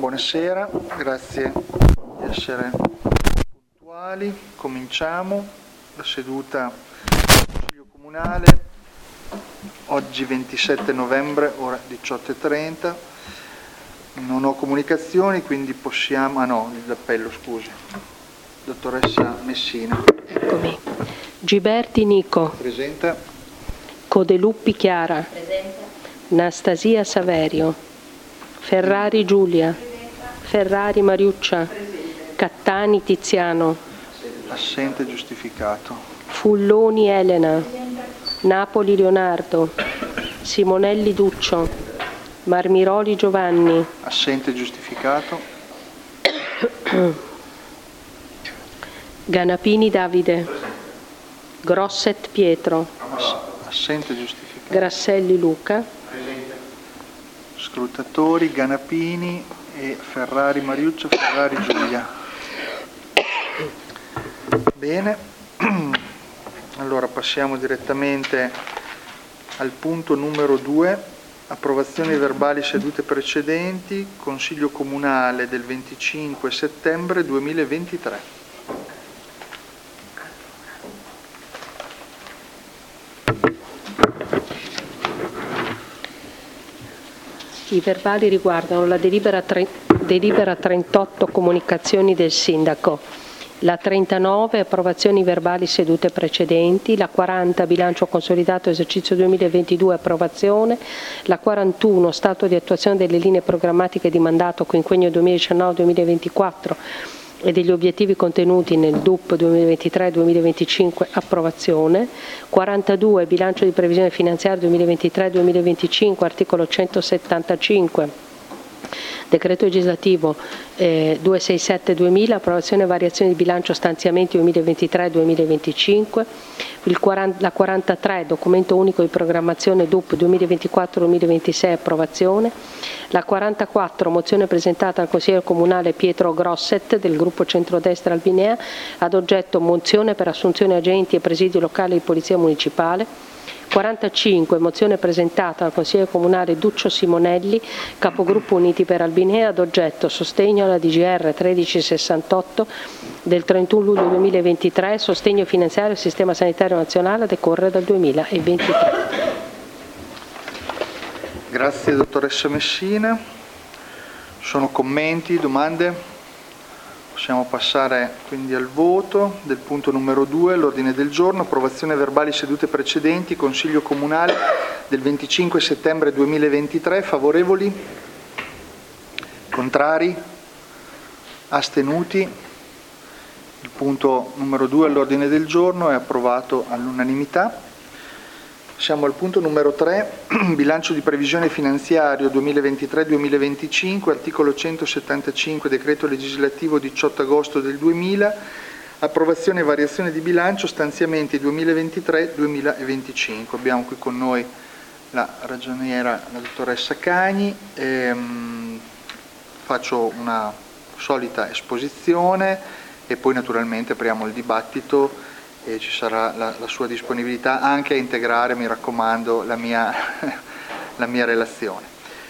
Buonasera, grazie di essere puntuali. Cominciamo la seduta del Consiglio Comunale, oggi 27 novembre, ora 18:30. Non ho comunicazioni, quindi possiamo... l'appello, scusi. Dottoressa Messina. Eccomi. Giberti Nico. Presente. Codeluppi Chiara. Presente. Nastasia Saverio. Ferrari Giulia. Ferrari Mariuccia. Cattani Tiziano. Assente giustificato. Fulloni Elena. Napoli Leonardo. Simonelli Duccio. Marmiroli Giovanni. Assente giustificato. Ganapini Davide. Grosset Pietro. Assente giustificato. Grasselli Luca. Scrutatori Ganapini e Ferrari Mariuccio, Ferrari Giulia. Bene, allora passiamo direttamente al punto numero 2, approvazione verbali sedute precedenti, Consiglio Comunale del 25 settembre 2023. I verbali riguardano la delibera 38 comunicazioni del Sindaco, la 39 approvazioni verbali sedute precedenti, la 40 bilancio consolidato esercizio 2022 approvazione, la 41 stato di attuazione delle linee programmatiche di mandato quinquennio 2019-2024 e degli obiettivi contenuti nel DUP 2023-2025 approvazione, 42 bilancio di previsione finanziaria 2023-2025 articolo 175 Decreto legislativo 267-2000, approvazione e variazione di bilancio stanziamenti 2023-2025, la 43, documento unico di programmazione DUP 2024-2026, approvazione, la 44, mozione presentata al consigliere comunale Pietro Grosset del gruppo centrodestra Albinea, ad oggetto mozione per assunzione agenti e presidi locali di polizia municipale, 45, mozione presentata al consigliere comunale Duccio Simonelli, capogruppo Uniti per Albinea, ad oggetto sostegno alla DGR 1368 del 31 luglio 2023, sostegno finanziario al sistema sanitario nazionale a decorrere dal 2023. Grazie dottoressa Messina. Sono commenti, domande? Possiamo passare quindi al voto del punto numero 2, l'ordine del giorno, approvazione verbali sedute precedenti, Consiglio Comunale del 25 settembre 2023, favorevoli? Contrari? Astenuti? Il punto numero 2 all'ordine del giorno è approvato all'unanimità. Siamo al punto numero 3, bilancio di previsione finanziario 2023-2025, articolo 175, decreto legislativo 18 agosto del 2000, approvazione e variazione di bilancio, stanziamenti 2023-2025. Abbiamo qui con noi la ragioniera, la dottoressa Cagni. Faccio una solita esposizione e poi naturalmente apriamo il dibattito e ci sarà la sua disponibilità anche a integrare, mi raccomando, la mia relazione.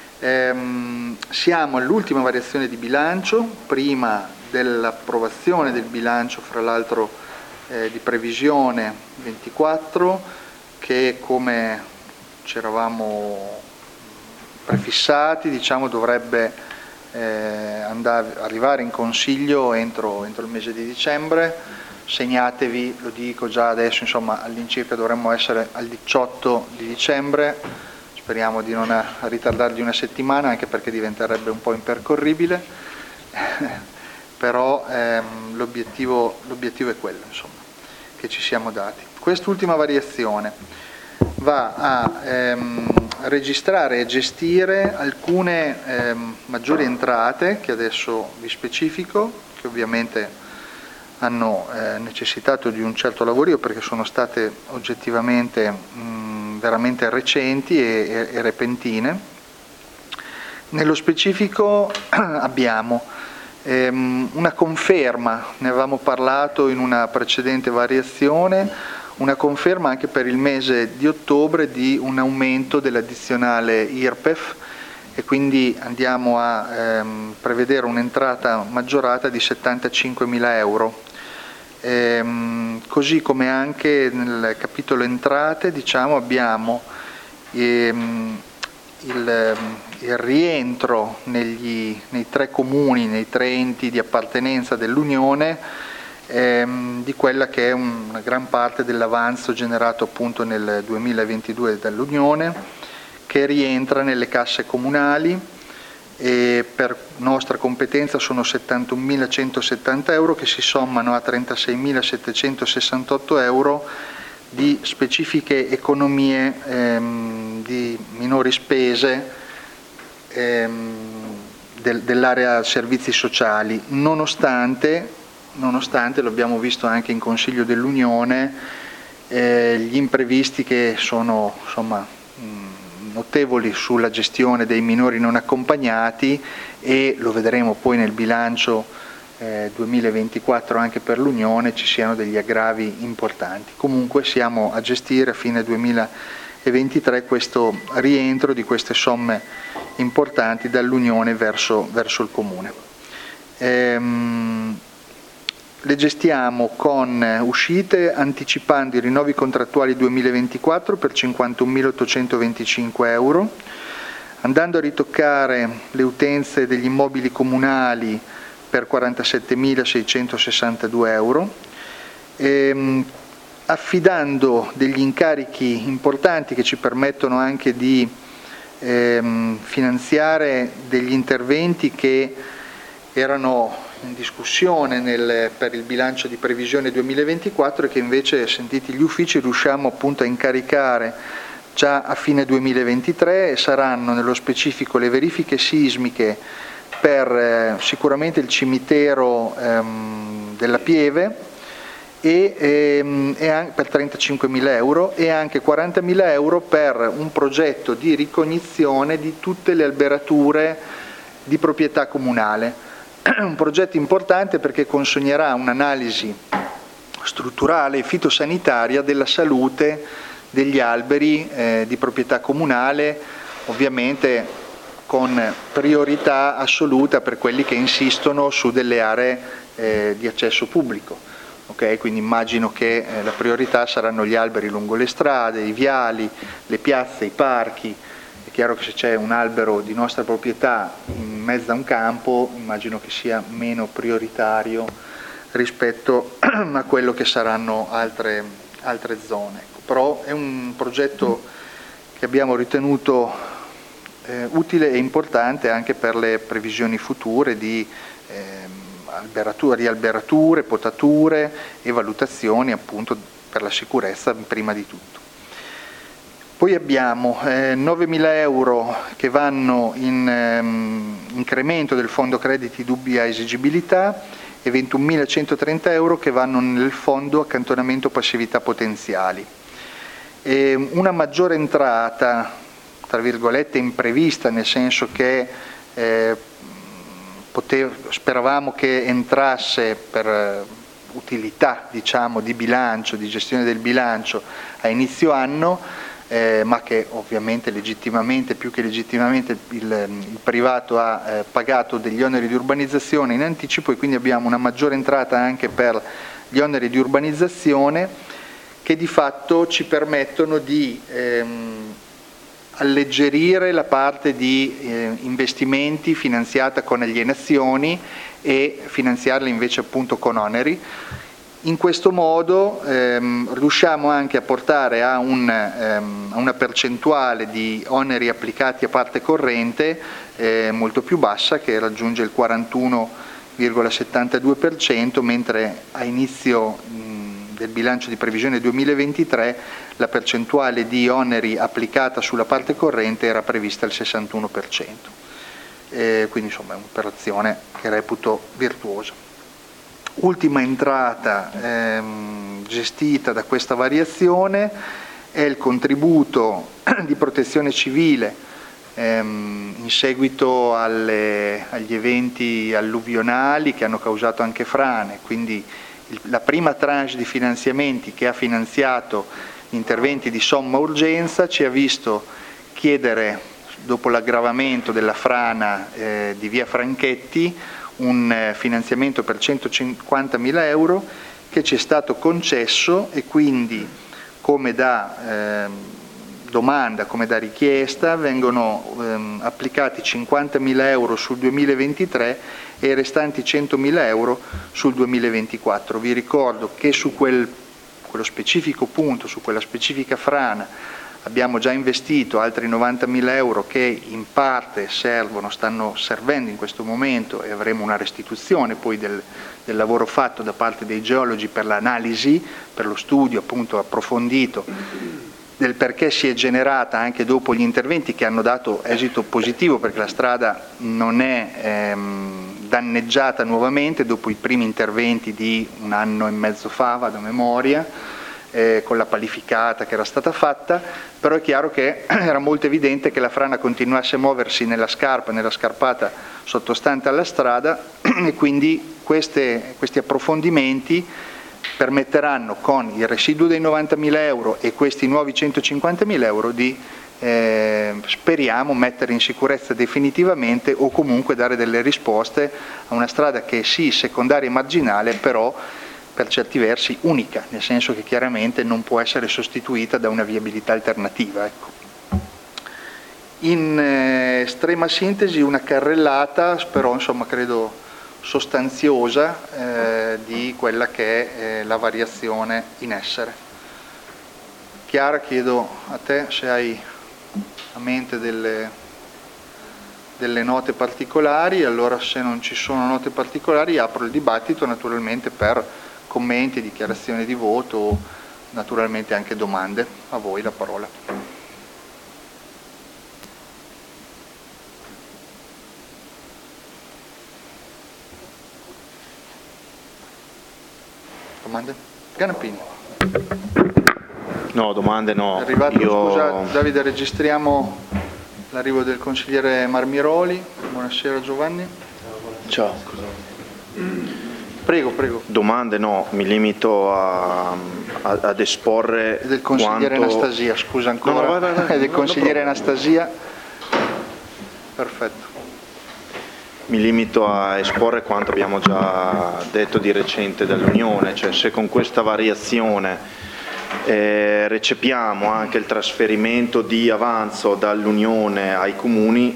Siamo all'ultima variazione di bilancio, prima dell'approvazione del bilancio, fra l'altro di previsione 24, che come ci eravamo prefissati, diciamo, dovrebbe arrivare in Consiglio entro il mese di dicembre. Segnatevi, lo dico già adesso, insomma all'incirca dovremmo essere al 18 di dicembre, speriamo di non ritardargli una settimana anche perché diventerebbe un po' impercorribile, però l'obiettivo è quello, insomma, che ci siamo dati. Quest'ultima variazione va a registrare e gestire alcune maggiori entrate che adesso vi specifico, che ovviamente hanno necessitato di un certo lavorio perché sono state oggettivamente veramente recenti e repentine. Nello specifico abbiamo una conferma, ne avevamo parlato in una precedente variazione, una conferma anche per il mese di ottobre di un aumento dell'addizionale IRPEF e quindi andiamo a prevedere un'entrata maggiorata di 75.000 euro. Così come anche nel capitolo entrate, diciamo, abbiamo il rientro nei 3 comuni, nei 3 enti di appartenenza dell'Unione, di quella che è una gran parte dell'avanzo generato appunto nel 2022 dall'Unione, che rientra nelle casse comunali, e per nostra competenza sono 71.170 euro che si sommano a 36.768 euro di specifiche economie di minori spese dell'area servizi sociali, nonostante, lo abbiamo visto anche in Consiglio dell'Unione, gli imprevisti che sono notevoli sulla gestione dei minori non accompagnati, e lo vedremo poi nel bilancio 2024 anche per l'Unione, ci siano degli aggravi importanti. Comunque siamo a gestire a fine 2023 questo rientro di queste somme importanti dall'Unione verso il Comune. Le gestiamo con uscite anticipando i rinnovi contrattuali 2024 per 51.825 euro, andando a ritoccare le utenze degli immobili comunali per 47.662 euro, affidando degli incarichi importanti che ci permettono anche di finanziare degli interventi che erano in discussione per il bilancio di previsione 2024 e che invece, sentiti gli uffici, riusciamo appunto a incaricare già a fine 2023, e saranno nello specifico le verifiche sismiche per sicuramente il cimitero della Pieve e per 35.000 euro, e anche 40.000 euro per un progetto di ricognizione di tutte le alberature di proprietà comunale. Un progetto importante perché consegnerà un'analisi strutturale e fitosanitaria della salute degli alberi di proprietà comunale, ovviamente con priorità assoluta per quelli che insistono su delle aree di accesso pubblico. Okay? Quindi immagino che la priorità saranno gli alberi lungo le strade, i viali, le piazze, i parchi. È chiaro che se c'è un albero di nostra proprietà in mezzo a un campo, immagino che sia meno prioritario rispetto a quello che saranno altre zone. Però è un progetto che abbiamo ritenuto utile e importante anche per le previsioni future di rialberature, potature e valutazioni appunto per la sicurezza prima di tutto. Poi abbiamo 9.000 euro che vanno in incremento del fondo crediti dubbia esigibilità e 21.130 euro che vanno nel fondo accantonamento passività potenziali. Una maggiore entrata, tra virgolette, imprevista, nel senso che speravamo che entrasse per utilità, diciamo, di bilancio, di gestione del bilancio a inizio anno, ma che ovviamente legittimamente, più che legittimamente, il privato ha pagato degli oneri di urbanizzazione in anticipo, e quindi abbiamo una maggiore entrata anche per gli oneri di urbanizzazione che di fatto ci permettono di alleggerire la parte di investimenti finanziata con alienazioni e finanziarla invece appunto con oneri. In questo modo riusciamo anche a portare a una percentuale di oneri applicati a parte corrente molto più bassa, che raggiunge il 41,72%, mentre a inizio del bilancio di previsione 2023 la percentuale di oneri applicata sulla parte corrente era prevista al 61%. Quindi insomma è un'operazione che reputo virtuosa. Ultima entrata gestita da questa variazione è il contributo di protezione civile in seguito agli eventi alluvionali che hanno causato anche frane, quindi la prima tranche di finanziamenti che ha finanziato interventi di somma urgenza ci ha visto chiedere dopo l'aggravamento della frana di via Franchetti, un finanziamento per 150.000 euro che ci è stato concesso, e quindi come da domanda, come da richiesta, vengono applicati 50.000 euro sul 2023 e i restanti 100.000 euro sul 2024. Vi ricordo che su quello specifico punto, su quella specifica frana, abbiamo già investito altri 90.000 euro che in parte stanno servendo in questo momento, e avremo una restituzione poi del lavoro fatto da parte dei geologi per l'analisi, per lo studio appunto approfondito del perché si è generata anche dopo gli interventi che hanno dato esito positivo, perché la strada non è danneggiata nuovamente dopo i primi interventi di 1 anno e mezzo fa, vado a memoria, con la palificata che era stata fatta, però è chiaro che era molto evidente che la frana continuasse a muoversi nella scarpata sottostante alla strada, e quindi questi approfondimenti permetteranno, con il residuo dei 90.000 euro e questi nuovi 150.000 euro, di speriamo mettere in sicurezza definitivamente, o comunque dare delle risposte a una strada che sì, secondaria e marginale, però per certi versi unica, nel senso che chiaramente non può essere sostituita da una viabilità alternativa. Ecco. In estrema sintesi una carrellata, però insomma credo sostanziosa, di quella che è la variazione in essere. Chiara, chiedo a te se hai a mente delle note particolari. Allora, se non ci sono note particolari, apro il dibattito naturalmente per commenti, dichiarazioni di voto o naturalmente anche domande. A voi la parola. Domande? Ganappini. No, domande no. È arrivato, scusa Davide, registriamo l'arrivo del consigliere Marmiroli. Buonasera Giovanni. Ciao. Prego, prego. Domande no, mi limito ad esporre del consigliere Anastasia, scusa ancora. No, vai. Del consigliere Anastasia. Perfetto. Mi limito a esporre quanto abbiamo già detto di recente dall'Unione, cioè se con questa variazione recepiamo anche il trasferimento di avanzo dall'Unione ai comuni,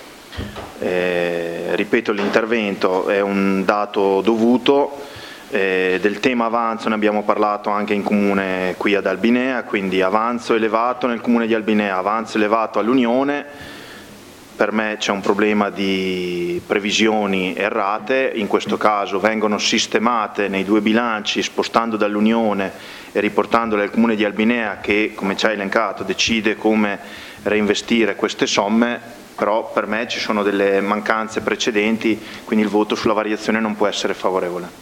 ripeto, l'intervento è un dato dovuto. Del tema avanzo ne abbiamo parlato anche in comune qui ad Albinea, quindi avanzo elevato nel comune di Albinea, avanzo elevato all'Unione. Per me c'è un problema di previsioni errate, in questo caso vengono sistemate nei due bilanci spostando dall'Unione e riportandole al Comune di Albinea che, come ci ha elencato, decide come reinvestire queste somme, però per me ci sono delle mancanze precedenti, quindi il voto sulla variazione non può essere favorevole.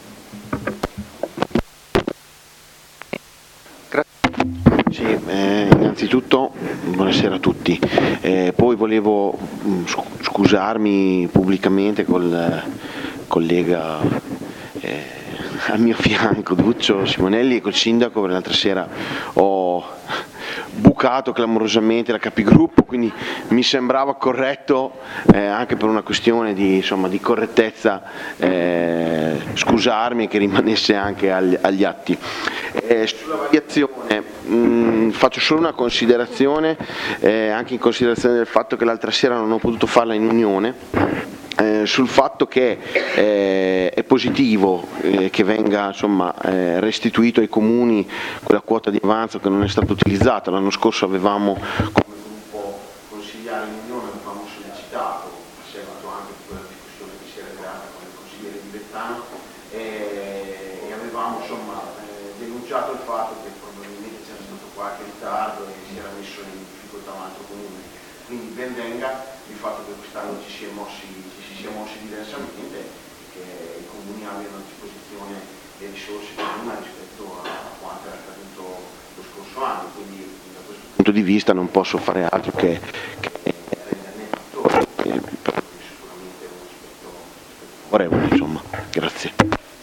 Sì, innanzitutto buonasera a tutti, poi volevo scusarmi pubblicamente col collega al mio fianco Duccio Simonelli e col sindaco, perché l'altra sera ho bucato clamorosamente la capigruppo, quindi mi sembrava corretto anche per una questione di correttezza scusarmi e che rimanesse anche agli atti. Sulla variazione faccio solo una considerazione, anche in considerazione del fatto che l'altra sera non ho potuto farla in Unione, sul fatto che è positivo che venga restituito ai comuni quella quota di avanzo che non è stata utilizzata. L'anno scorso avevamo come gruppo consigliare in Unione, avevamo sollecitato, a seguito anche di quella discussione che si era creata con il consigliere di Bettano, e avevamo denunciato il fatto che probabilmente c'era stato qualche ritardo e si era messo in difficoltà un altro comune. Quindi ben venga il fatto che quest'anno ci si sia mossi diversamente e che i comuni abbiano a disposizione le risorse comuni rispetto a quanto era accaduto lo scorso anno. Quindi da questo punto di vista non posso fare altro che renderne atto, però sicuramente un aspetto favorevole, insomma. Grazie.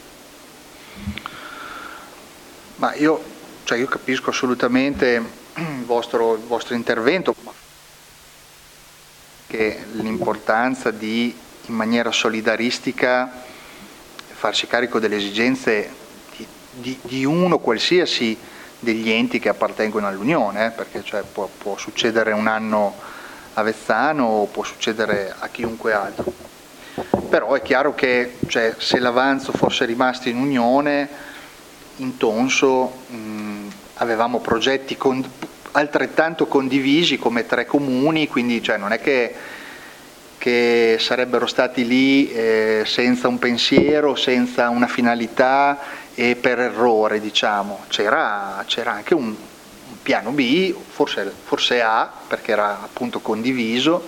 Ma io capisco assolutamente il vostro intervento. che l'importanza di, in maniera solidaristica, farsi carico delle esigenze di uno qualsiasi degli enti che appartengono all'Unione, perché cioè, può succedere un anno a Vezzano o può succedere a chiunque altro. Però è chiaro che cioè, se l'Avanzo fosse rimasto in Unione, in Tonso avevamo progetti altrettanto condivisi come 3 comuni, quindi cioè, non è che sarebbero stati lì senza un pensiero, senza una finalità e per errore, diciamo. C'era anche un piano B, forse A, perché era appunto condiviso,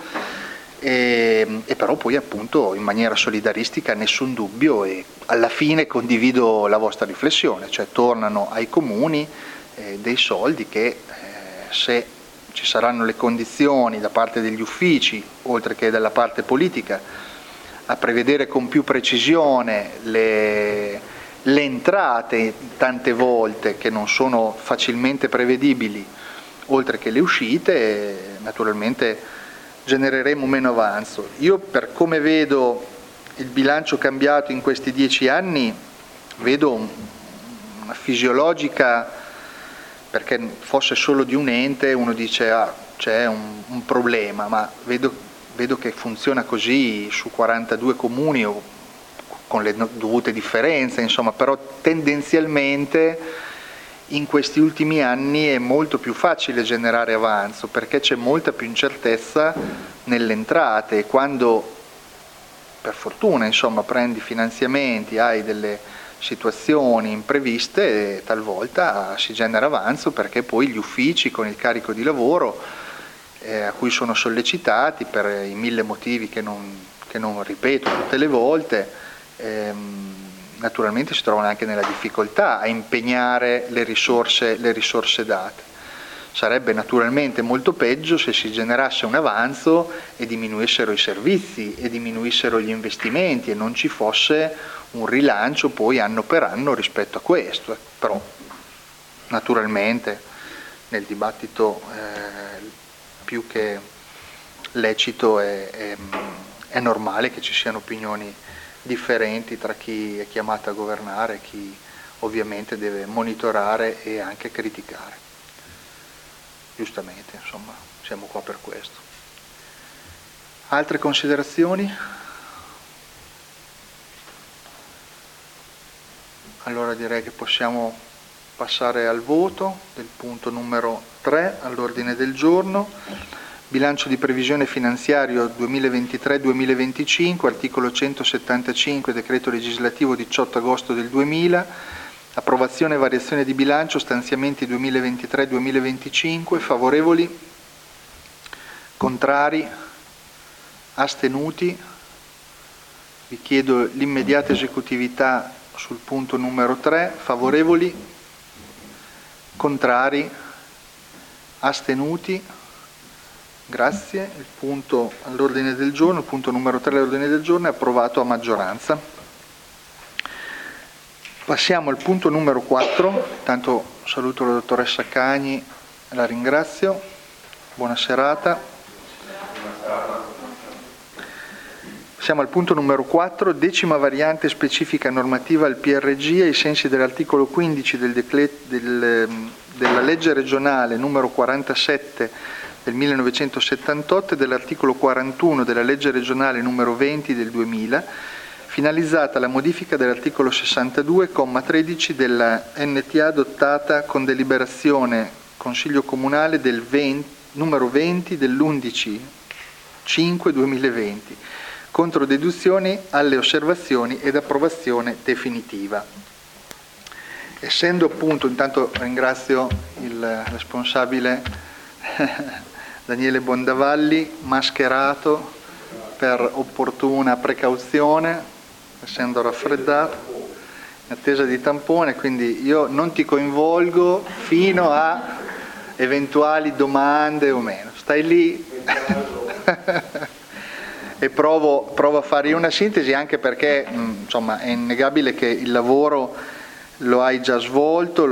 e però poi appunto in maniera solidaristica nessun dubbio, e alla fine condivido la vostra riflessione, cioè tornano ai comuni dei soldi che se ci saranno le condizioni da parte degli uffici, oltre che dalla parte politica, a prevedere con più precisione le entrate tante volte che non sono facilmente prevedibili, oltre che le uscite, naturalmente genereremo meno avanzo. Io per come vedo il bilancio cambiato in questi 10 anni, vedo una fisiologica, perché fosse solo di un ente uno dice c'è un problema, ma vedo che funziona così su 42 comuni o con le dovute differenze, insomma, però tendenzialmente in questi ultimi anni è molto più facile generare avanzo perché c'è molta più incertezza nelle entrate, e quando per fortuna insomma prendi finanziamenti, hai delle situazioni impreviste, talvolta si genera avanzo perché poi gli uffici con il carico di lavoro a cui sono sollecitati per i 1000 motivi che non ripeto tutte le volte, naturalmente si trovano anche nella difficoltà a impegnare le risorse date. Sarebbe naturalmente molto peggio se si generasse un avanzo e diminuissero i servizi e diminuissero gli investimenti e non ci fosse un rilancio poi anno per anno rispetto a questo. Però naturalmente nel dibattito più che lecito è normale che ci siano opinioni differenti tra chi è chiamato a governare e chi ovviamente deve monitorare e anche criticare. Giustamente, insomma, siamo qua per questo. Altre considerazioni? Allora direi che possiamo passare al voto del punto numero 3 all'ordine del giorno. Bilancio di previsione finanziario 2023-2025, articolo 175, decreto legislativo 18 agosto del 2000, approvazione e variazione di bilancio, stanziamenti 2023-2025, favorevoli, contrari, astenuti. Vi chiedo l'immediata esecutività sul punto numero 3, favorevoli, contrari, astenuti. Grazie, il punto all'ordine del giorno, il punto numero 3 all'ordine del giorno è approvato a maggioranza. Passiamo al punto numero 4, intanto saluto la dottoressa Cagni, la ringrazio, buona serata. Siamo al punto numero 4, 10ª variante specifica normativa al PRG ai sensi dell'articolo 15 della legge regionale numero 47 del 1978 e dell'articolo 41 della legge regionale numero 20 del 2000, finalizzata alla modifica dell'articolo 62, comma 13 della NTA adottata con deliberazione Consiglio Comunale del numero 20 dell'11/5/2020, contro deduzioni alle osservazioni ed approvazione definitiva. Essendo appunto, intanto ringrazio il responsabile Daniele Bondavalli, mascherato per opportuna precauzione, essendo raffreddato, in attesa di tampone, quindi io non ti coinvolgo fino a eventuali domande o meno. Stai lì e provo a fare io una sintesi, anche perché insomma è innegabile che il lavoro lo hai già svolto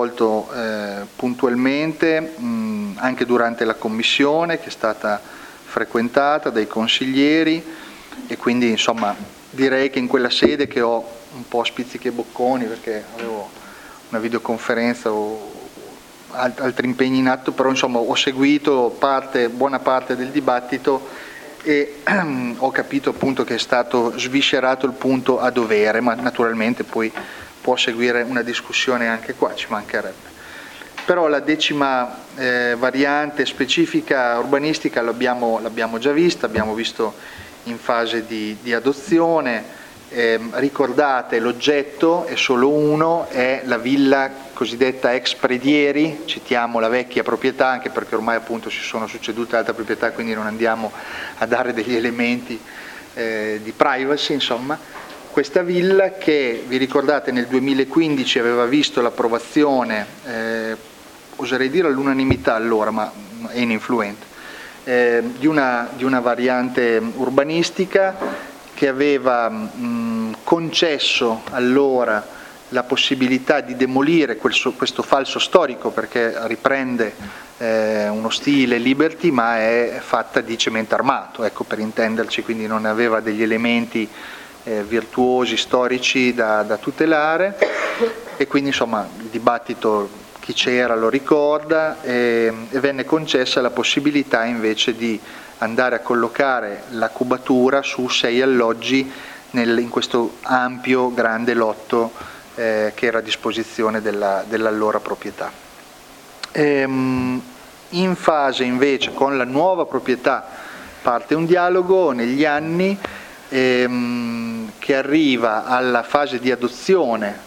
puntualmente, anche durante la commissione che è stata frequentata dai consiglieri, e quindi insomma direi che in quella sede, che ho un po' spizzichi e bocconi perché avevo una videoconferenza o altri impegni in atto, però insomma ho seguito buona parte del dibattito e ho capito appunto che è stato sviscerato il punto a dovere, ma naturalmente poi può seguire una discussione anche qua, ci mancherebbe. Però la 10ª variante specifica urbanistica l'abbiamo già vista, abbiamo visto in fase di adozione. Ricordate, l'oggetto è solo uno, è la villa cosiddetta ex Predieri, citiamo la vecchia proprietà anche perché ormai appunto si sono succedute altre proprietà, quindi non andiamo a dare degli elementi di privacy, insomma. Questa villa che, vi ricordate, nel 2015 aveva visto l'approvazione, oserei dire all'unanimità allora, ma è ininfluente, di una variante urbanistica che aveva concesso allora la possibilità di demolire questo falso storico, perché riprende uno stile Liberty ma è fatta di cemento armato, ecco, per intenderci, quindi non aveva degli elementi virtuosi, storici da tutelare, e quindi insomma il dibattito, chi c'era lo ricorda, e venne concessa la possibilità invece di andare a collocare la cubatura su 6 alloggi in questo ampio grande lotto che era a disposizione dell'allora proprietà. In fase invece con la nuova proprietà parte un dialogo negli anni che arriva alla fase di adozione.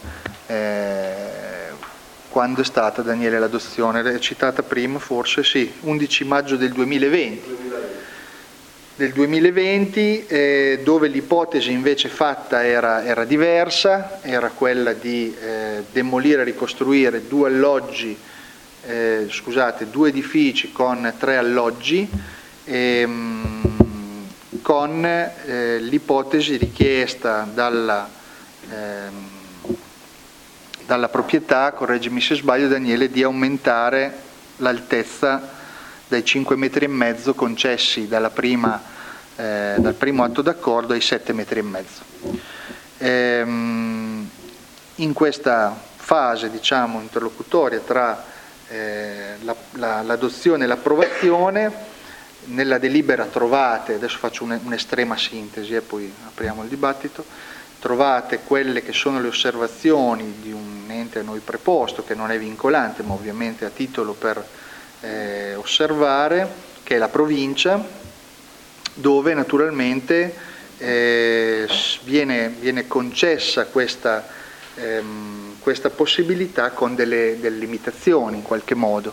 Quando è stata, Daniele, l'adozione? L'hai citata prima forse? Sì, 11 maggio del 2020. Dove l'ipotesi invece fatta era diversa, era quella di demolire e ricostruire 2 edifici con 3 alloggi, con l'ipotesi richiesta dalla proprietà, correggimi se sbaglio Daniele, di aumentare l'altezza dai 5,5 metri concessi dal primo atto d'accordo ai 7,5 metri. In questa fase, diciamo, interlocutoria tra l'adozione e l'approvazione, nella delibera trovate, adesso faccio un'estrema sintesi e poi apriamo il dibattito, trovate quelle che sono le osservazioni di un ente a noi preposto, che non è vincolante ma ovviamente a titolo per osservare, che è la provincia, dove naturalmente viene concessa questa possibilità con delle limitazioni in qualche modo.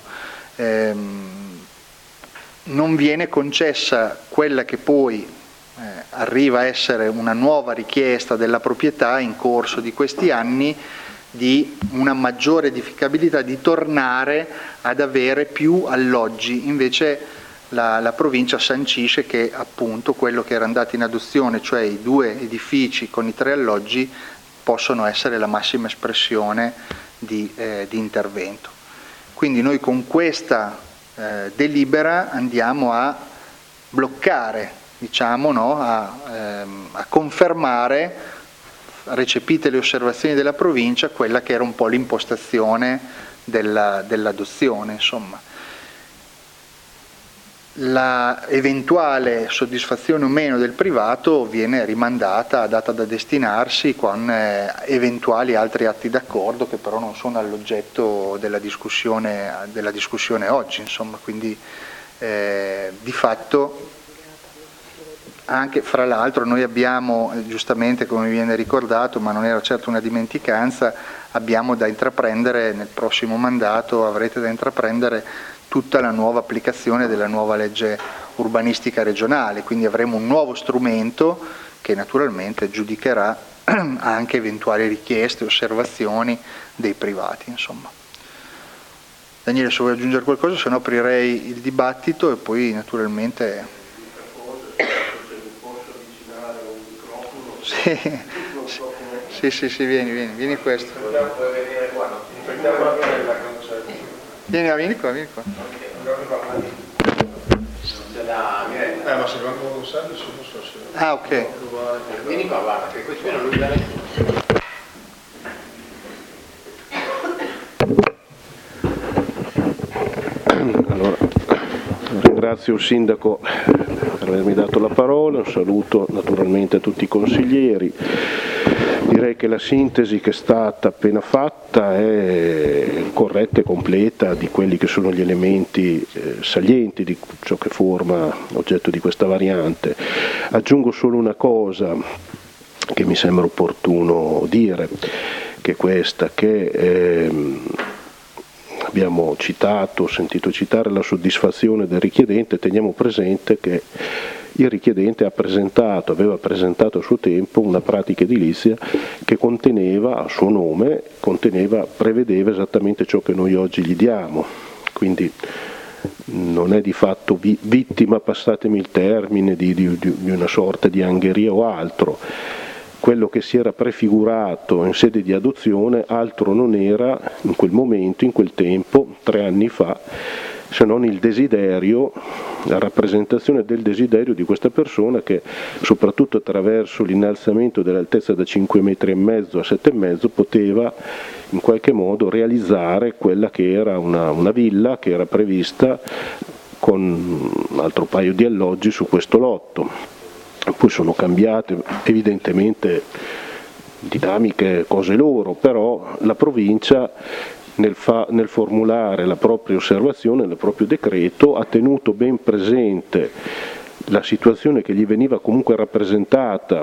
Non viene concessa quella che poi arriva a essere una nuova richiesta della proprietà in corso di questi anni, di una maggiore edificabilità, di tornare ad avere più alloggi. Invece la provincia sancisce che appunto quello che era andato in adozione, cioè i 2 edifici con i 3 alloggi, possono essere la massima espressione di intervento. Quindi noi con questa delibera andiamo a bloccare, diciamo, no? a confermare, recepite le osservazioni della provincia, quella che era un po' l'impostazione dell'adozione, insomma. La eventuale soddisfazione o meno del privato viene rimandata, data da destinarsi, con eventuali altri atti d'accordo che però non sono all'oggetto della discussione oggi, insomma. Quindi di fatto, anche fra l'altro, noi abbiamo, giustamente come viene ricordato, ma non era certo una dimenticanza, abbiamo da intraprendere nel prossimo mandato, avrete da intraprendere tutta la nuova applicazione della nuova legge urbanistica regionale, quindi avremo un nuovo strumento che naturalmente giudicherà anche eventuali richieste, osservazioni dei privati, insomma. Daniele, se vuoi aggiungere qualcosa, se no aprirei il dibattito e poi naturalmente... Sì, vieni questo. Vieni qua. Ma se vengo saldo non so se... Ah, ok. Vieni qua, guarda, che questo non lui dà. Allora, ringrazio il Sindaco per avermi dato la parola, un saluto naturalmente a tutti i consiglieri. Direi che la sintesi che è stata appena fatta è corretta e completa di quelli che sono gli elementi salienti di ciò che forma oggetto di questa variante. Aggiungo solo una cosa che mi sembra opportuno dire, che è questa, che abbiamo sentito citare la soddisfazione del richiedente. Teniamo presente che il richiedente aveva presentato a suo tempo una pratica edilizia che conteneva, a suo nome, prevedeva esattamente ciò che noi oggi gli diamo, quindi non è di fatto vittima, passatemi il termine, di una sorta di angheria o altro. Quello che si era prefigurato in sede di adozione altro non era in quel momento, in quel tempo, 3 anni fa, se non il desiderio, la rappresentazione del desiderio di questa persona che, soprattutto attraverso l'innalzamento dell'altezza da 5,5 metri a 7,5, poteva in qualche modo realizzare quella che era una villa che era prevista con un altro paio di alloggi su questo lotto. Poi sono cambiate evidentemente dinamiche, cose loro, però la provincia nel formulare la propria osservazione, nel proprio decreto, ha tenuto ben presente la situazione che gli veniva comunque rappresentata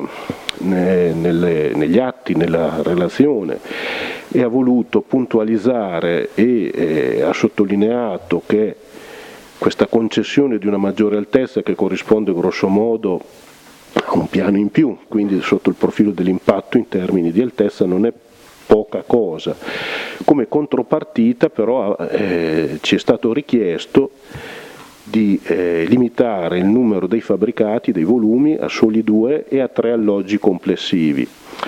negli atti, nella relazione, e ha voluto puntualizzare e ha sottolineato che questa concessione di una maggiore altezza, che corrisponde grosso modo a un piano in più, quindi sotto il profilo dell'impatto in termini di altezza, non è poca cosa. Come contropartita però ci è stato richiesto di limitare il numero dei fabbricati, dei volumi, a soli 2 e a 3 alloggi complessivi.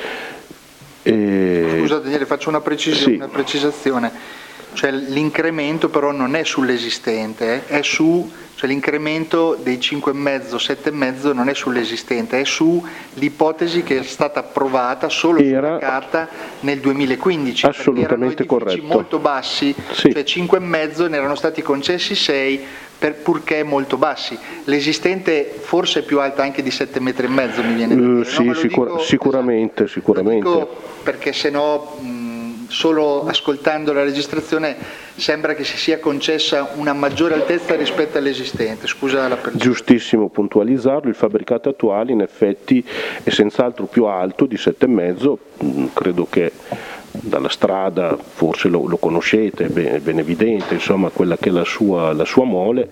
Scusate Daniele, faccio una Sì. una precisazione, cioè l'incremento però non è sull'esistente, è cioè l'incremento dei 5,5, 7,5 non è sull'esistente, è sull'ipotesi che è stata approvata solo sulla carta nel 2015. Assolutamente erano edifici corretto. molto bassi, Sì. cioè 5,5 ne erano stati concessi 6 purché molto bassi. L'esistente forse è più alta anche di 7,5 metri, mi viene da dire. Sì, sicuramente. Lo dico perché sennò solo ascoltando la registrazione sembra che si sia concessa una maggiore altezza rispetto all'esistente. Scusa la precisione. Giustissimo puntualizzarlo, il fabbricato attuale in effetti è senz'altro più alto di 7,5, credo che dalla strada forse lo conoscete, è ben evidente, insomma, quella che è la sua mole.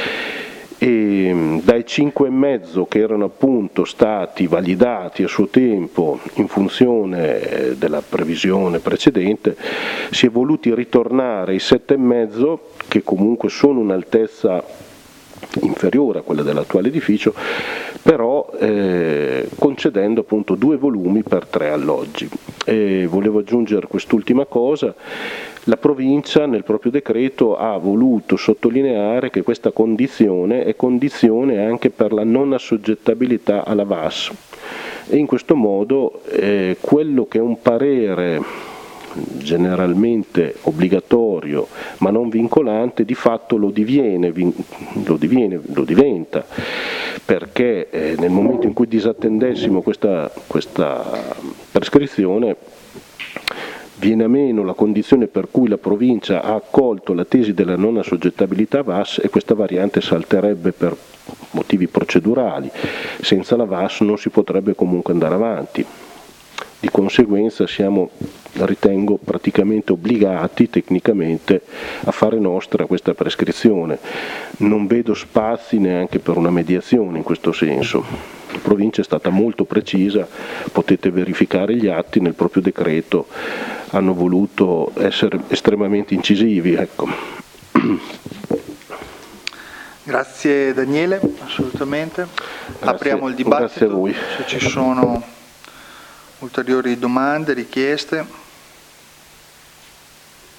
E dai 5,5 che erano appunto stati validati a suo tempo in funzione della previsione precedente, si è voluti ritornare ai 7,5, che comunque sono un'altezza inferiore a quella dell'attuale edificio, però concedendo appunto 2 volumi per 3 alloggi. E volevo aggiungere quest'ultima cosa: la provincia nel proprio decreto ha voluto sottolineare che questa condizione è condizione anche per la non assoggettabilità alla VAS, e in questo modo quello che è un parere generalmente obbligatorio ma non vincolante di fatto lo diventa, perché nel momento in cui disattendessimo questa prescrizione viene a meno la condizione per cui la provincia ha accolto la tesi della non assoggettabilità VAS, e questa variante salterebbe per motivi procedurali. Senza la VAS non si potrebbe comunque andare avanti. Di conseguenza siamo, ritengo, praticamente obbligati tecnicamente a fare nostra questa prescrizione. Non vedo spazi neanche per una mediazione in questo senso. La provincia è stata molto precisa, potete verificare gli atti, nel proprio decreto hanno voluto essere estremamente incisivi. Ecco. Grazie Daniele, assolutamente. Grazie. Apriamo il dibattito. Grazie a voi. Se ci sono ulteriori domande, richieste.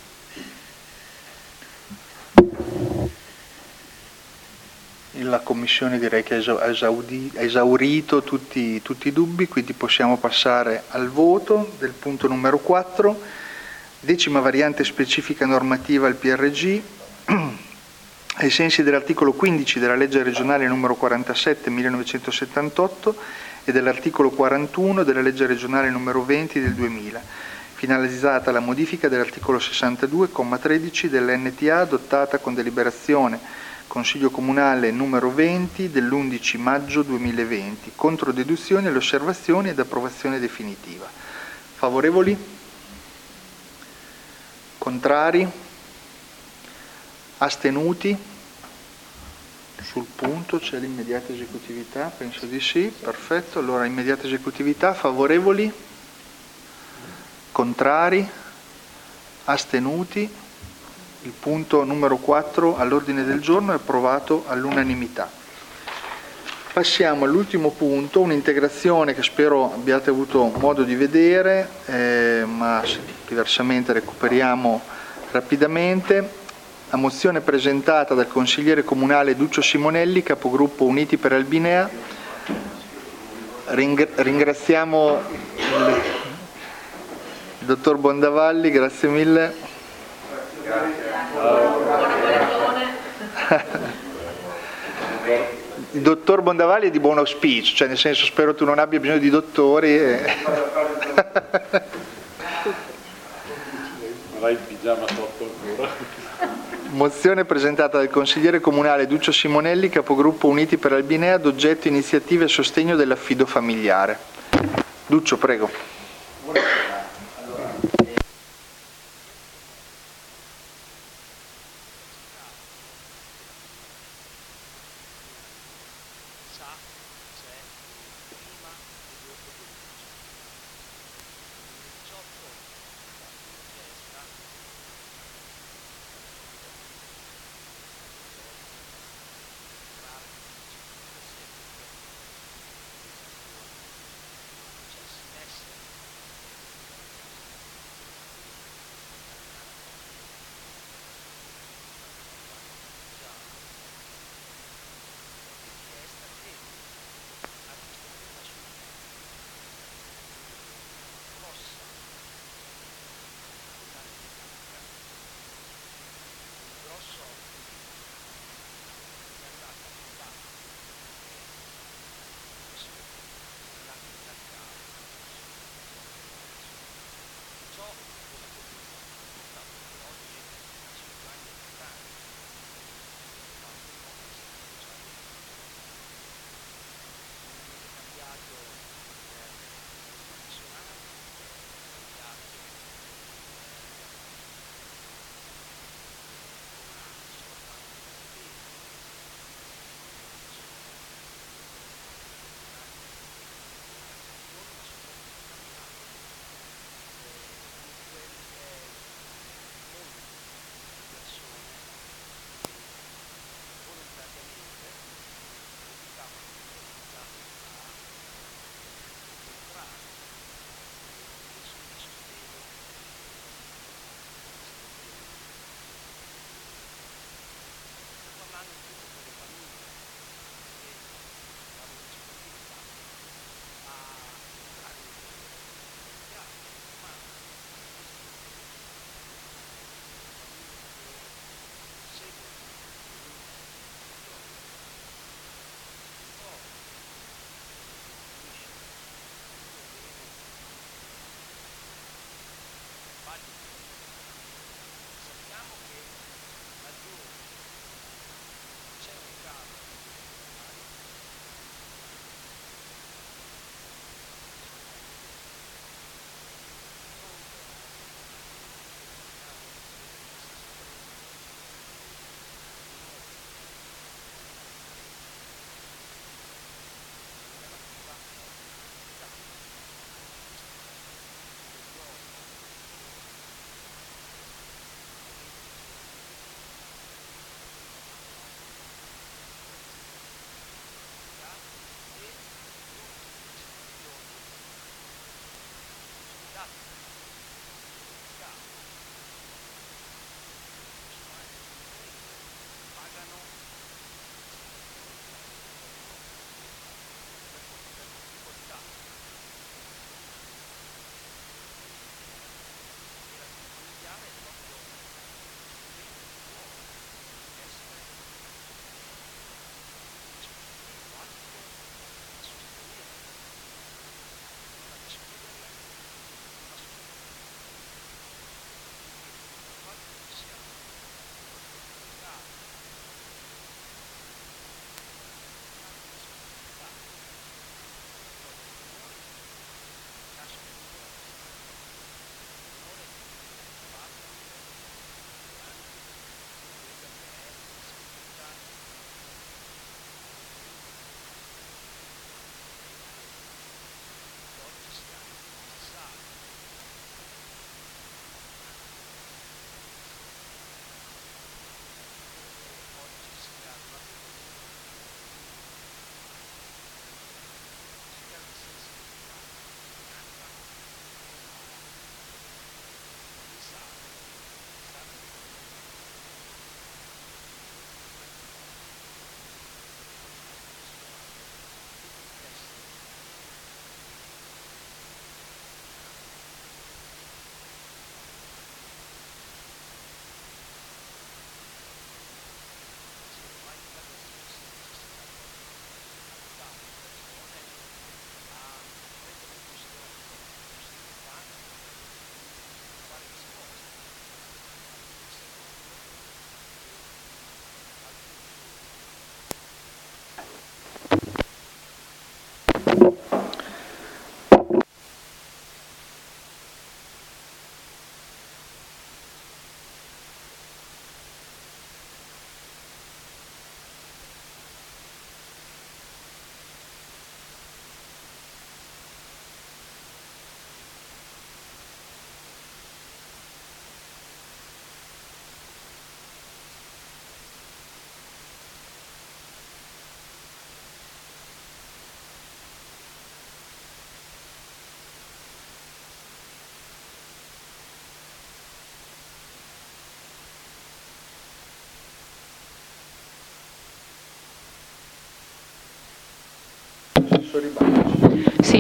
La Commissione Commissione direi che ha esaurito tutti i dubbi, quindi possiamo passare al voto del punto numero 4, 10ª variante specifica normativa al PRG, ai sensi dell'articolo 15 della legge regionale numero 47 1978 e dell'articolo 41 della legge regionale numero 20 del 2000, finalizzata alla modifica dell'articolo 62, comma 13 dell'NTA adottata con deliberazione Consiglio Comunale numero 20 dell'11 maggio 2020, contro deduzioni alle osservazioni ed approvazione definitiva. Favorevoli? Contrari? Astenuti? Sul punto c'è l'immediata esecutività? Penso di sì, perfetto. Allora immediata esecutività, favorevoli? Contrari? Astenuti? Il punto numero 4 all'ordine del giorno è approvato all'unanimità. Passiamo all'ultimo punto, un'integrazione che spero abbiate avuto modo di vedere, ma diversamente recuperiamo rapidamente. La mozione presentata dal consigliere comunale Duccio Simonelli, capogruppo Uniti per Albinea. Ringraziamo il dottor Bondavalli, grazie mille. Il dottor Bondavalli è di buon auspicio, cioè nel senso spero tu non abbia bisogno di dottori. Vai in pigiama sotto ancora. Mozione presentata dal consigliere comunale Duccio Simonelli, capogruppo Uniti per Albinea, ad oggetto iniziative a sostegno dell'affido familiare. Duccio, prego.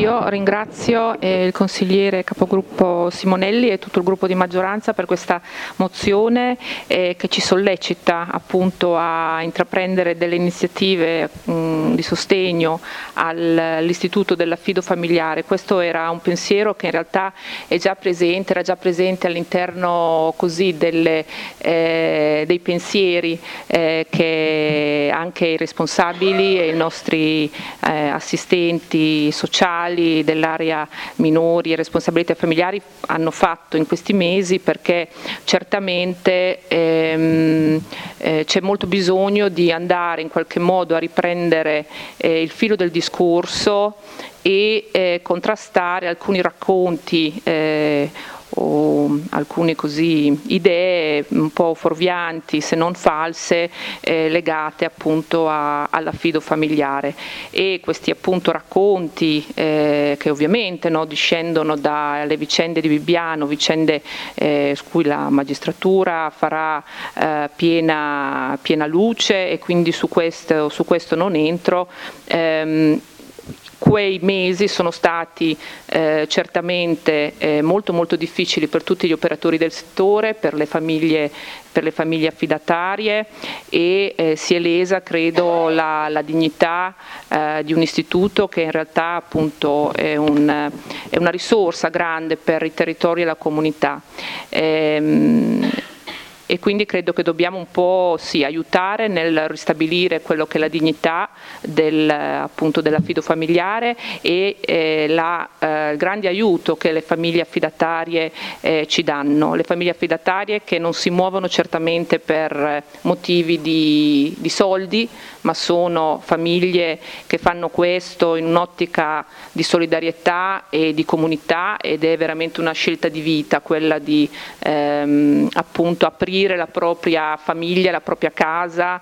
Io ringrazio il consigliere capogruppo Simonelli e tutto il gruppo di maggioranza per questa mozione che ci sollecita appunto a intraprendere delle iniziative di sostegno all'istituto dell'affido familiare. Questo era un pensiero che in realtà era già presente all'interno così dei pensieri che anche i responsabili e i nostri assistenti sociali dell'area minori e responsabilità familiari hanno fatto in questi mesi, perché certamente c'è molto bisogno di andare in qualche modo a riprendere il filo del discorso e contrastare alcuni racconti o alcune così idee un po' fuorvianti, se non false, legate appunto all'affido familiare. E questi appunto racconti che ovviamente discendono dalle vicende di Bibbiano, vicende su cui la magistratura farà piena luce, e quindi su questo non entro. Quei mesi sono stati certamente molto difficili per tutti gli operatori del settore, per le famiglie affidatarie, e si è lesa, credo, la dignità di un istituto che in realtà appunto è una risorsa grande per i territori e la comunità. E quindi credo che dobbiamo un po' aiutare nel ristabilire quello che è la dignità appunto dell'affido familiare e il grande aiuto che le famiglie affidatarie ci danno. Le famiglie affidatarie che non si muovono certamente per motivi di soldi, ma sono famiglie che fanno questo in un'ottica di solidarietà e di comunità, ed è veramente una scelta di vita quella di appunto aprire la propria famiglia, la propria casa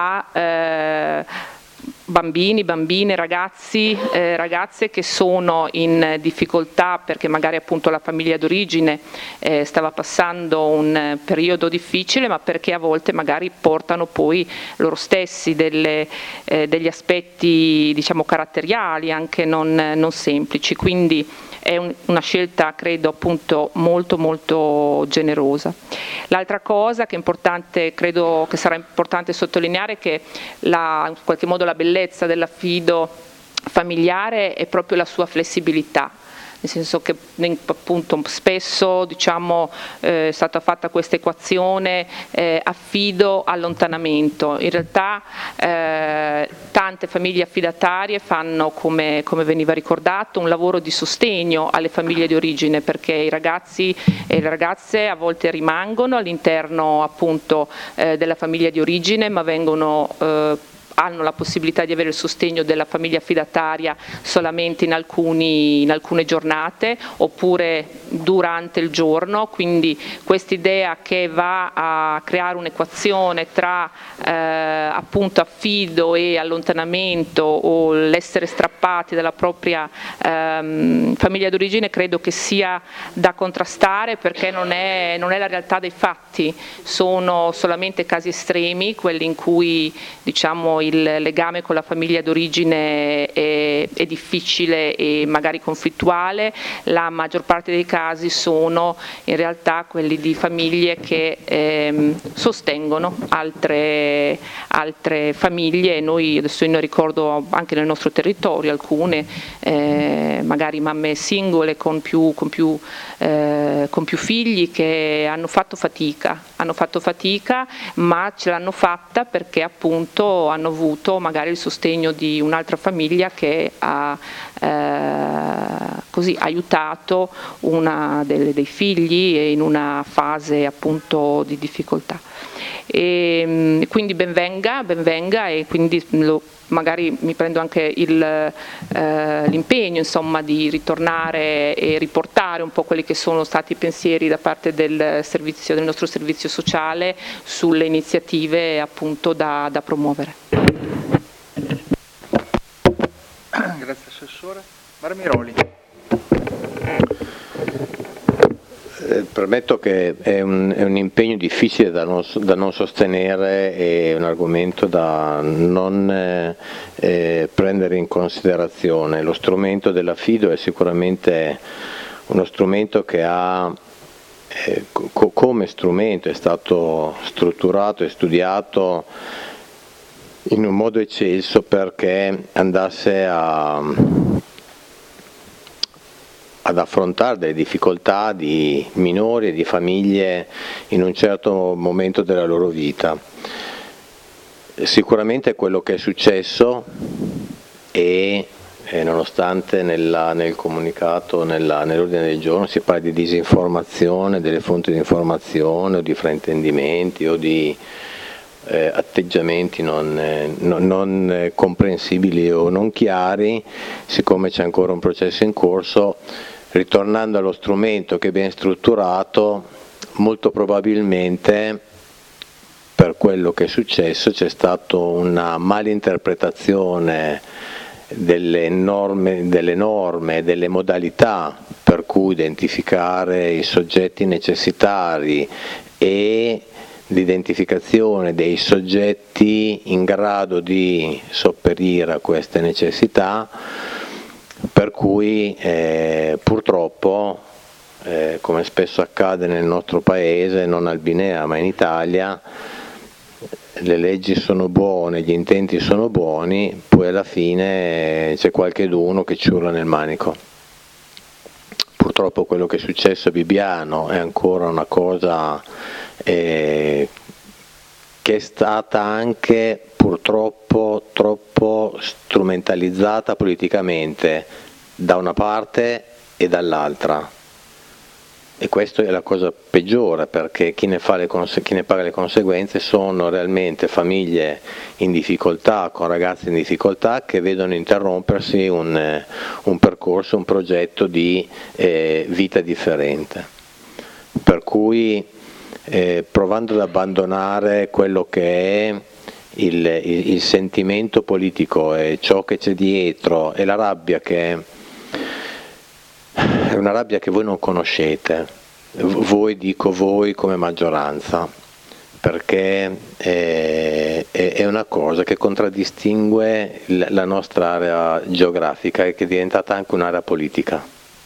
a bambini, bambine, ragazzi, ragazze che sono in difficoltà perché magari appunto la famiglia d'origine stava passando un periodo difficile, ma perché a volte magari portano poi loro stessi degli aspetti, diciamo, caratteriali anche non semplici. Quindi è una scelta, credo, appunto molto generosa. L'altra cosa che è importante, credo che sarà importante sottolineare, è che in qualche modo la bellezza dell'affido familiare è proprio la sua flessibilità. Nel senso che appunto spesso, diciamo, è stata fatta questa equazione affido-allontanamento. In realtà tante famiglie affidatarie fanno, come veniva ricordato, un lavoro di sostegno alle famiglie di origine, perché i ragazzi e le ragazze a volte rimangono all'interno appunto della famiglia di origine, ma hanno la possibilità di avere il sostegno della famiglia affidataria solamente in alcune giornate oppure durante il giorno. Quindi quest'idea che va a creare un'equazione tra appunto affido e allontanamento, o l'essere strappati dalla propria famiglia d'origine, credo che sia da contrastare, perché non è la realtà dei fatti. Sono solamente casi estremi quelli in cui, diciamo, il legame con la famiglia d'origine è difficile e magari conflittuale. La maggior parte dei casi sono in realtà quelli di famiglie che sostengono altre famiglie, e noi adesso ne ricordo anche nel nostro territorio alcune, magari mamme singole con più figli, che hanno fatto fatica, ma ce l'hanno fatta perché appunto hanno avuto magari il sostegno di un'altra famiglia che ha così aiutato una dei figli in una fase appunto di difficoltà. E quindi ben venga, e quindi magari mi prendo anche l'impegno, insomma, di ritornare e riportare un po' quelli che sono stati i pensieri da parte del nostro servizio sociale sulle iniziative appunto da promuovere. Grazie Assessore. Marmiroli. Permetto che è un impegno difficile da non sostenere e un argomento da non prendere in considerazione. Lo strumento dell'affido è sicuramente uno strumento che ha come strumento è stato strutturato e studiato in un modo eccelso perché andasse ad affrontare delle difficoltà di minori e di famiglie in un certo momento della loro vita. Sicuramente quello che è successo e nonostante nel comunicato, nell'ordine del giorno si parla di disinformazione, delle fonti di informazione o di fraintendimenti o di atteggiamenti non comprensibili o non chiari, siccome c'è ancora un processo in corso, ritornando allo strumento che è ben strutturato, molto probabilmente per quello che è successo c'è stata una malinterpretazione delle norme, delle modalità per cui identificare i soggetti necessitari e l'identificazione dei soggetti in grado di sopperire a queste necessità, per cui purtroppo, come spesso accade nel nostro paese, non Albinea ma in Italia, le leggi sono buone, gli intenti sono buoni, poi alla fine c'è qualcheduno che ci urla nel manico. Purtroppo quello che è successo a Bibbiano è ancora una cosa che è stata anche purtroppo troppo strumentalizzata politicamente da una parte e dall'altra, e questa è la cosa peggiore, perché chi ne paga le conseguenze sono realmente famiglie in difficoltà, con ragazzi in difficoltà che vedono interrompersi un percorso, un progetto di vita differente, per cui provando ad abbandonare quello che è il sentimento politico e ciò che c'è dietro e la rabbia che è una rabbia che voi non conoscete, dico voi come maggioranza, perché è una cosa che contraddistingue la nostra area geografica e che è diventata anche un'area politica.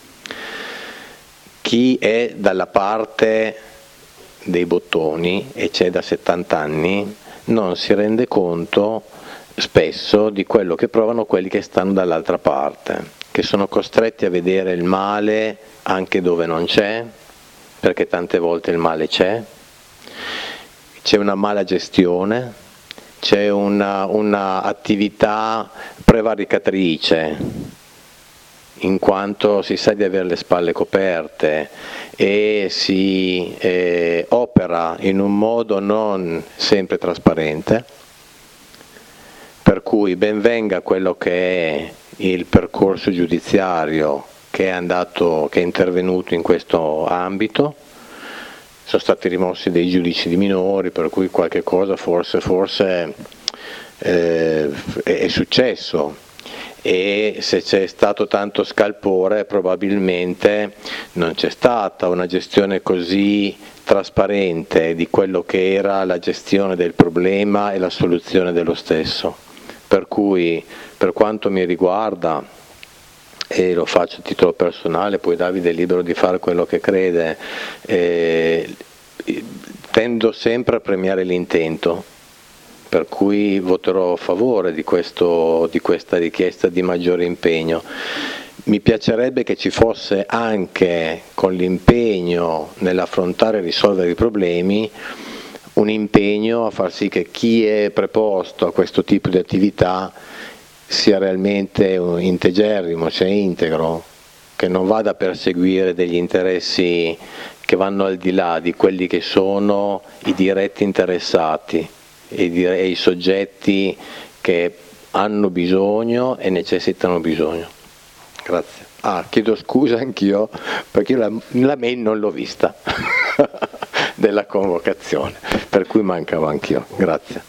Chi è dalla parte dei bottoni e c'è da 70 anni non si rende conto spesso di quello che provano quelli che stanno dall'altra parte, che sono costretti a vedere il male anche dove non c'è, perché tante volte il male c'è una mala gestione, c'è una attività prevaricatrice, in quanto si sa di avere le spalle coperte e si opera in un modo non sempre trasparente, per cui ben venga quello che è il percorso giudiziario che è intervenuto in questo ambito. Sono stati rimossi dei giudici di minori, per cui qualche cosa forse è successo, e se c'è stato tanto scalpore probabilmente non c'è stata una gestione così trasparente di quello che era la gestione del problema e la soluzione dello stesso. Per cui, per quanto mi riguarda, e lo faccio a titolo personale, poi Davide è libero di fare quello che crede, tendo sempre a premiare l'intento, per cui voterò a favore di questa richiesta di maggiore impegno. Mi piacerebbe che ci fosse anche, con l'impegno nell'affrontare e risolvere i problemi, un impegno a far sì che chi è preposto a questo tipo di attività sia realmente integerrimo, sia integro, che non vada a perseguire degli interessi che vanno al di là di quelli che sono i diretti interessati e i soggetti che hanno bisogno e necessitano bisogno. Grazie. Chiedo scusa anch'io perché io la mail non l'ho vista della convocazione, per cui mancavo anch'io. Grazie.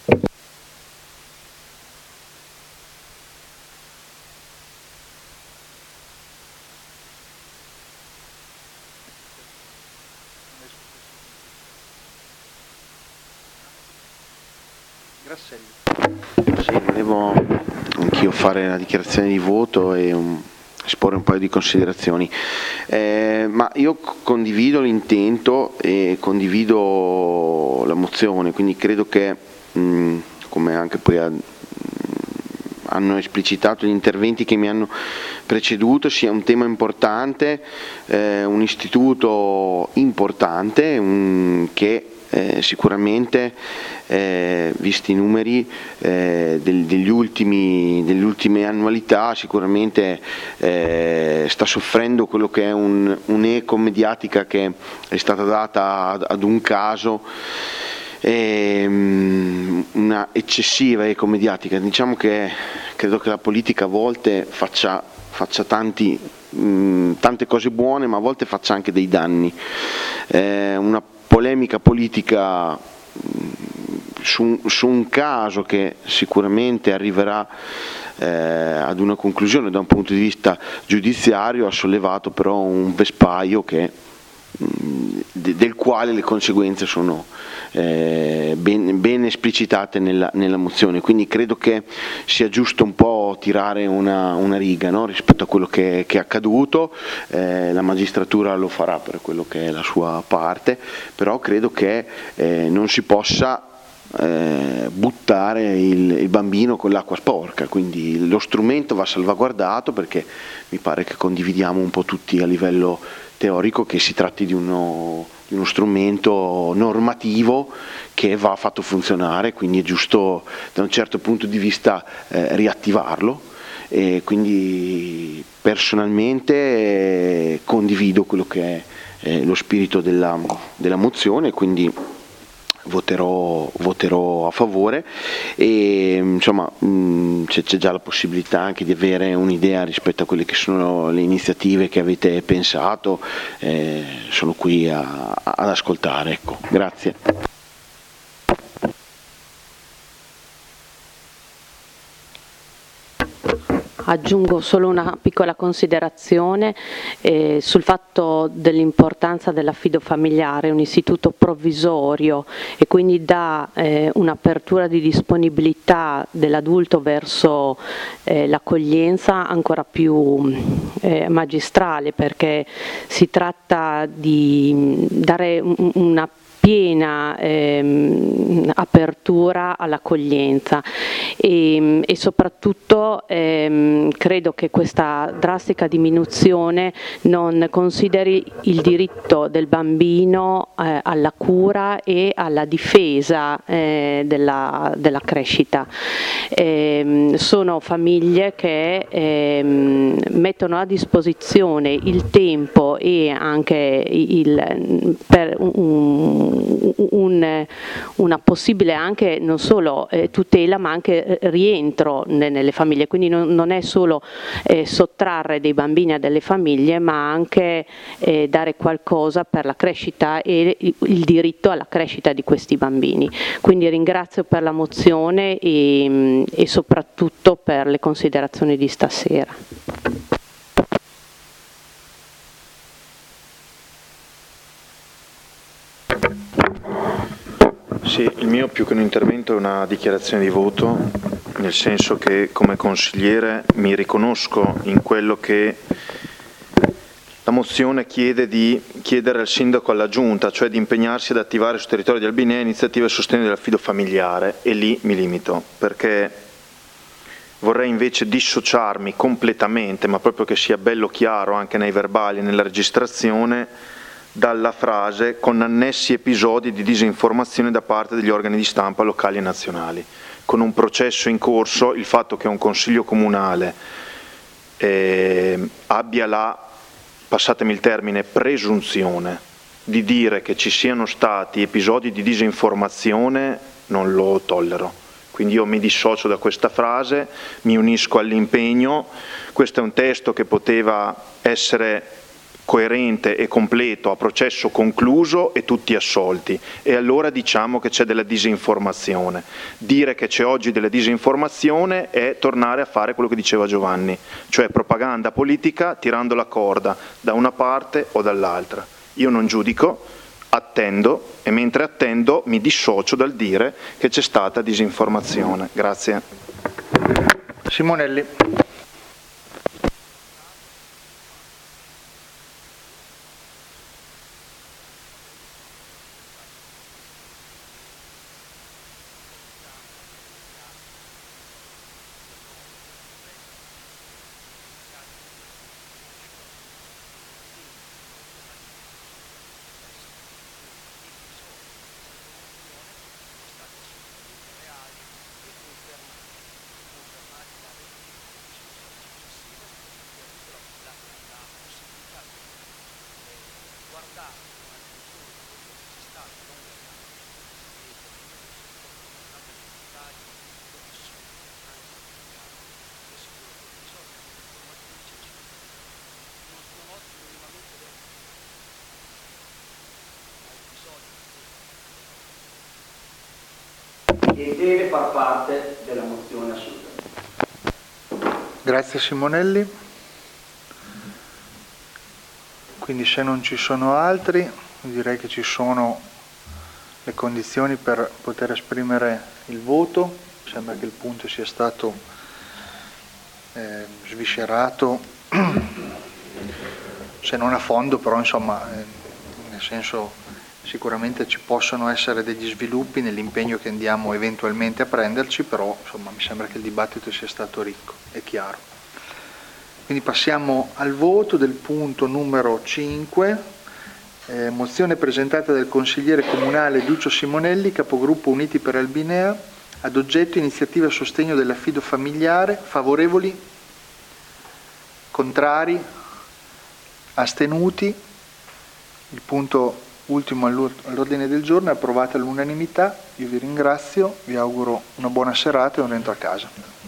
Grasselli. Sì, volevo anch'io fare la dichiarazione di voto e esporre un paio di considerazioni, ma io condivido l'intento e condivido la mozione, quindi credo che, come anche poi hanno esplicitato gli interventi che mi hanno preceduto, sia un tema importante, un istituto importante che sicuramente, visti i numeri delle ultime annualità, sicuramente sta soffrendo quello che è un'eco mediatica che è stata data ad un caso, una eccessiva eco mediatica. Diciamo che credo che la politica a volte faccia tante cose buone, ma a volte faccia anche dei danni. Una polemica politica su un caso che sicuramente arriverà ad una conclusione da un punto di vista giudiziario ha sollevato però un vespaio del quale le conseguenze sono ben esplicitate nella mozione, quindi credo che sia giusto un po' tirare una riga, no? Rispetto a quello che è accaduto. La magistratura lo farà per quello che è la sua parte, però credo che non si possa buttare il bambino con l'acqua sporca, quindi lo strumento va salvaguardato, perché mi pare che condividiamo un po' tutti a livello teorico che si tratti di uno strumento normativo che va fatto funzionare, quindi è giusto da un certo punto di vista riattivarlo, e quindi personalmente condivido quello che è lo spirito della mozione, quindi voterò a favore, e insomma c'è già la possibilità anche di avere un'idea rispetto a quelle che sono le iniziative che avete pensato. Sono qui ad ascoltare, ecco. Grazie. Aggiungo solo una piccola considerazione sul fatto dell'importanza dell'affido familiare, un istituto provvisorio, e quindi dà un'apertura di disponibilità dell'adulto verso l'accoglienza ancora più magistrale, perché si tratta di dare una piena apertura all'accoglienza, e soprattutto credo che questa drastica diminuzione non consideri il diritto del bambino alla cura e alla difesa della crescita. Sono famiglie che mettono a disposizione il tempo e anche per una possibile anche non solo tutela, ma anche rientro nelle famiglie, quindi non è solo sottrarre dei bambini a delle famiglie, ma anche dare qualcosa per la crescita e il diritto alla crescita di questi bambini. Quindi ringrazio per la mozione e soprattutto per le considerazioni di stasera. Sì, il mio più che un intervento è una dichiarazione di voto, nel senso che come consigliere mi riconosco in quello che la mozione chiede di chiedere al sindaco e alla giunta, cioè di impegnarsi ad attivare sul territorio di Albinea iniziative a sostegno dell'affido familiare, e lì mi limito, perché vorrei invece dissociarmi completamente, ma proprio che sia bello chiaro anche nei verbali e nella registrazione, dalla frase "con annessi episodi di disinformazione da parte degli organi di stampa locali e nazionali". Con un processo in corso, il fatto che un consiglio comunale abbia la, passatemi il termine, presunzione di dire che ci siano stati episodi di disinformazione non lo tollero. Quindi io mi dissocio da questa frase, mi unisco all'impegno. Questo è un testo che poteva essere coerente e completo a processo concluso e tutti assolti, e allora diciamo che c'è della disinformazione. Dire che c'è oggi della disinformazione è tornare a fare quello che diceva Giovanni, cioè propaganda politica tirando la corda da una parte o dall'altra. Io non giudico, attendo, e mentre attendo mi dissocio dal dire che c'è stata disinformazione. Grazie. Simonelli. E deve far parte della mozione assolutamente. Grazie Simonelli. Quindi se non ci sono altri, direi che ci sono le condizioni per poter esprimere il voto. Sembra che il punto sia stato sviscerato, se non a fondo, però insomma, nel senso, sicuramente ci possono essere degli sviluppi nell'impegno che andiamo eventualmente a prenderci, però insomma, mi sembra che il dibattito sia stato ricco e chiaro. Quindi passiamo al voto del punto numero 5, mozione presentata dal consigliere comunale Duccio Simonelli, capogruppo Uniti per Albinea, ad oggetto iniziativa a sostegno dell'affido familiare. Favorevoli? Contrari? Astenuti? Il punto ultimo all'ordine del giorno è approvato all'unanimità. Io vi ringrazio, vi auguro una buona serata e un rientro a casa.